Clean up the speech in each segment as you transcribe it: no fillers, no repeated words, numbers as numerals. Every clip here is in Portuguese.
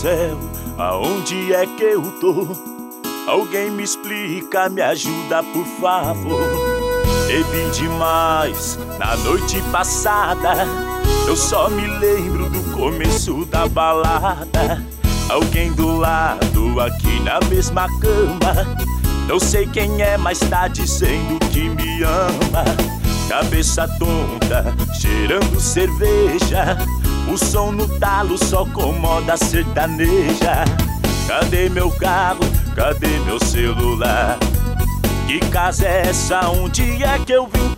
céu, aonde é que eu tô? Alguém me explica, me ajuda por favor. Bebi demais na noite passada, eu só me lembro do começo da balada. Alguém do lado aqui na mesma cama, não sei quem é, mas tá dizendo que me ama. Cabeça tonta, cheirando cerveja, o som no talo só com moda sertaneja. Cadê meu carro? Cadê meu celular? Que casa é essa? Onde é que eu vim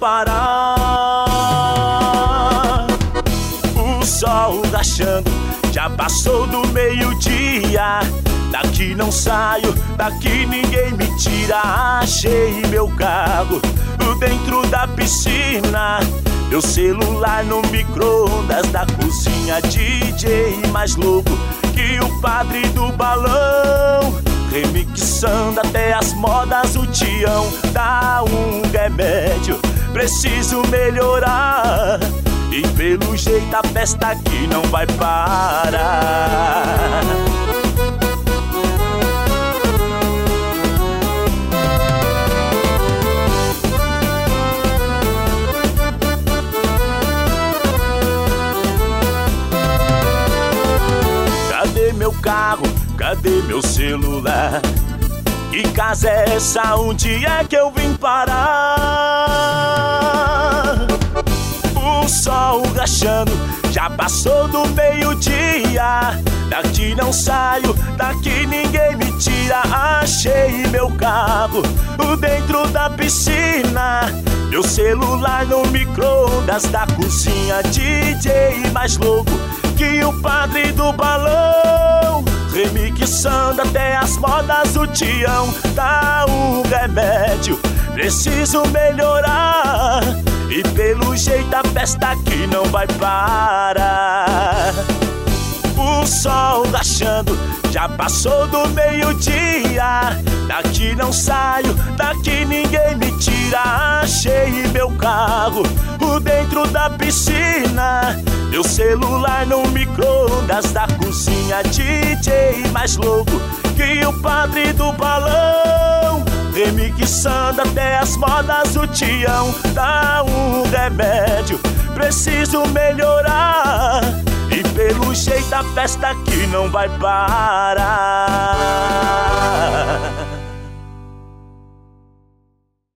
parar? O sol rachando, já passou do meio-dia. Daqui não saio, daqui ninguém me tira. Achei meu carro dentro da piscina, meu celular no micro-ondas da cozinha. DJ mais louco que o padre do balão, remixando até as modas, o Tião dá um remédio, preciso melhorar. E pelo jeito a festa aqui não vai parar. Cadê meu carro? Cadê meu celular? Que casa é essa? Onde é que eu vim parar? O sol rachando, já passou do meio-dia. Daqui não saio, daqui ninguém me tira. Achei meu carro dentro da piscina, meu celular no micro-ondas da cozinha. DJ mais louco que o padre do balão, remixando até as modas, o Tião dá um remédio, preciso melhorar. E pelo jeito a festa aqui não vai parar. O sol rachando, já passou do meio-dia. Daqui não saio, daqui ninguém me tira. Achei meu carro dentro da piscina, meu celular no micro-ondas da cozinha. DJ mais louco que o padre do balão, remixando até as modas, o Tião dá um remédio, preciso melhorar. E pelo jeito a festa aqui não vai parar.